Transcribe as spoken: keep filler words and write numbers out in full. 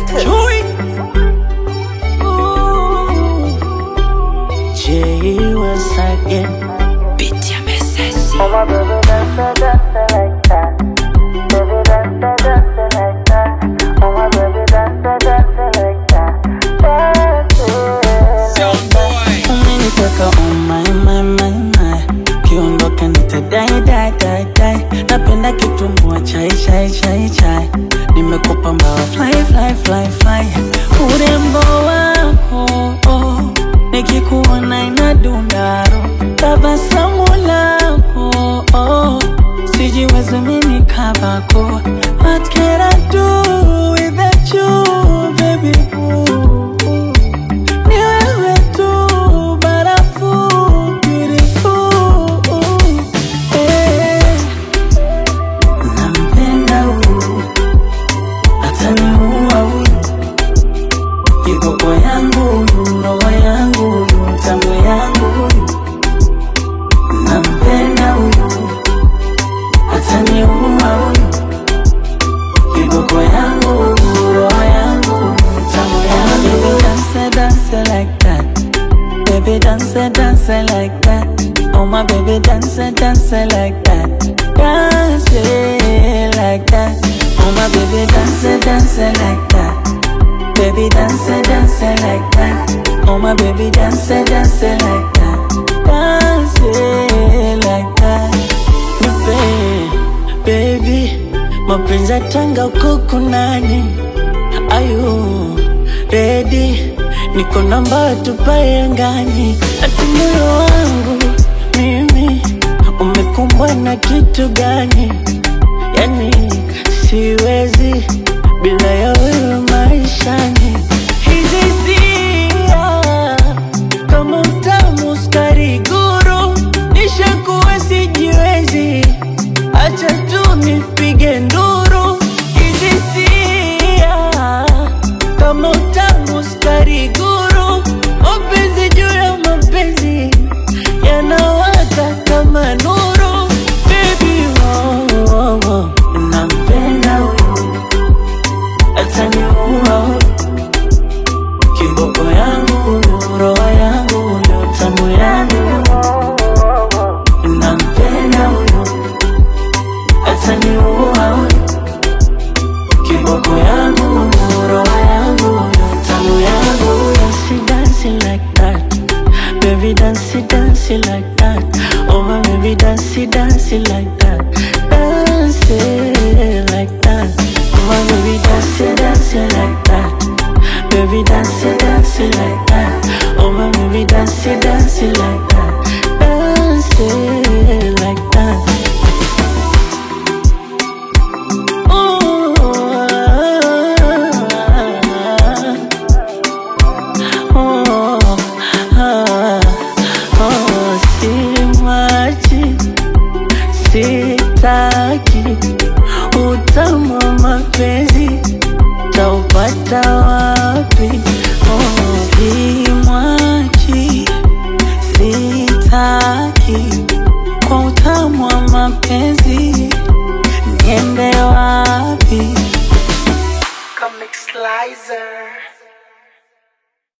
Records. Chewy. Jay was again. Bitch, I'm a sassy. Oh my baby, dance, dance like that. Baby, dance, dance like that. Oh my baby, dance, dance like that. Sound boy. Umeniteka oh my my my my. Kiondoka nitadai dai dai dai. Napenda kitumbua chai chai chai chai. Nimekupa mbawa fly fly fly fly. Urembo wako oh, nikikuona inadundaro. Tabasamu lako oh, sijiwezi mimi kabako. What can I do without you baby ooh. Ni wewe tu barafu beautiful eh. Nampenda huyu ataniua huyu, kiboko yangu huyu, roho yangu huyu, tamu yangu huyu. Nampenda huyu ataniua huyu, kiboko yangu huyu, roho yangu huyu, tamu yangu huyu. Baby dance dance like that, baby dance dance like that. Oh my baby dance dance like that, dance like that. Oh my baby dance dance like that, baby dance dance like that. Oh my baby dance dance like that, dance like that. Nipe baby, mapenzi ya tanga uko kunani? Ayu ready, niko namba tupae angani. Ati moyo wangu mimi umekumbwa na kitu gani? Yani siwezi bila ya wewe maishani. Hizi hisia kama utamu sukari guru, nishakuwa sijiwezi, acha tu nipige nduru. Hizi hisia kama utamu sukari guru, mapenzi juu ya mapenzi yanawaka kama nuru. Baby oh, oh, oh. Nampenda huyu ataniua huyu, kiboko yangu huyu, roho yangu huyu, tamu yangu huyu. Nampenda huyu ataniua huyu, kiboko yangu huyu, roho yangu huyu, tamu yangu huyu. She dancing like that, baby dance dance like that. Oh my baby dance dance like that, dance like that. Oh my baby dance dance like that, baby dance dance like that. Oh my baby dance dance like that, dance like that. Oh, oh, ah, oh, simachi, sitaki utamu wa mapenzi taupata wapi?